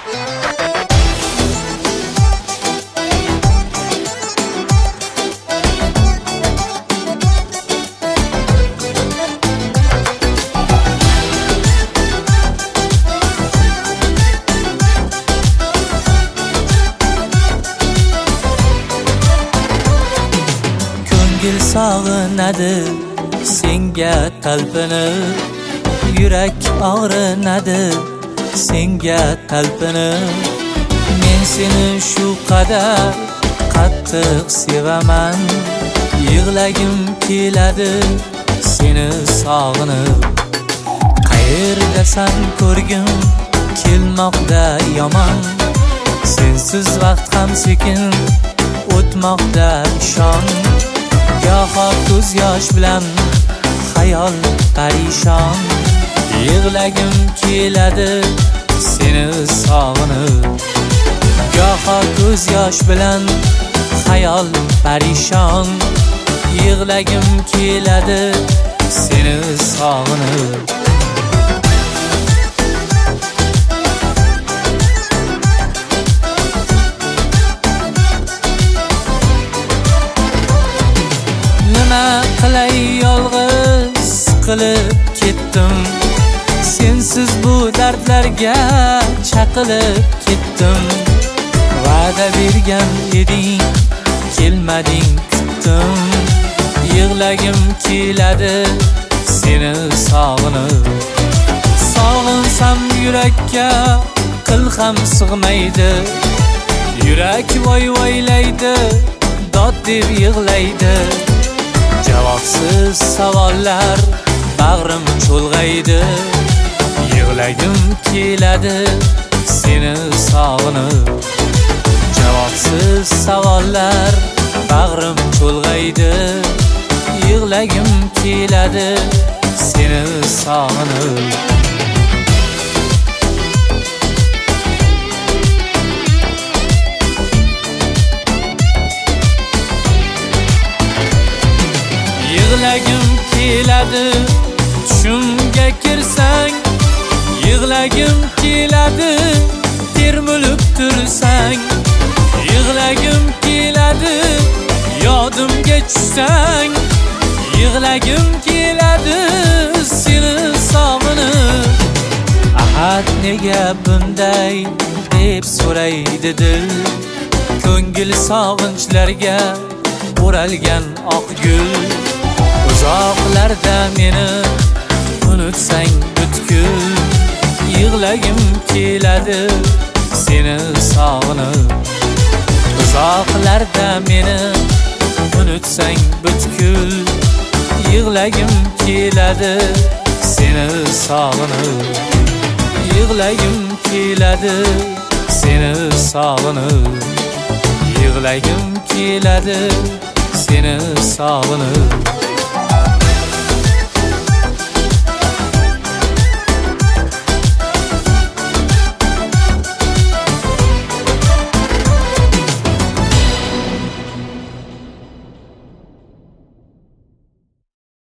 Ko'ngil sog'inadi senga talpinib, yurak og'rinadi senga talpinib. Men seni shu qadar qattiq sevaman, yig'lagim keladi seni sog'inib. Qayerdasan ko'rgim kelmoqda yomon, sensiz vaqt ham sekin o'tmoqda ishon. Goho ko'z yosh bilan xayol parishon, yig'lagim keladi seni sog'inib. Goho ko'z yosh bilan xayol parishon, yig'lagim keladi seni sog'inib. Nima qilay yolg'iz qilib ketdim, sensiz bu dardlarga chaqilib ketdim. Va'da bergan eding, kelmading kutdim. Yig'lagim keladi seni sog'inib. Sog'insam yurakka qil ham sig'maydi, yurak voy-voylaydi, dod deb yig'laydi. Javobsiz savollar bag'rim cho'lg'aydi, yig'lagim keladi seni sog'inib. Javobsiz savollar bag'rim cho'lg'aydi, yig'lagim keladi seni sog'inib. Yig'lagim keladi tushimga kirsang, yig'lagim keladi termilib tursang. Yig'lagim keladi yodimga tushsang, yig'lagim keladi seni sog'inib. Ahad nega bunday deb so'raydi dil, ko'ngil sog'inchlarga o'ralgan oq gul. Uzoqlarda meni unutsang butkul, yig'lagim keladi seni sog'inib. Uzoqlarda meni unutsang butkul, yig'lagim keladi seni sog'inib. Yig'lagim keladi seni sog'inib. Yig'lagim keladi seni sog'inib.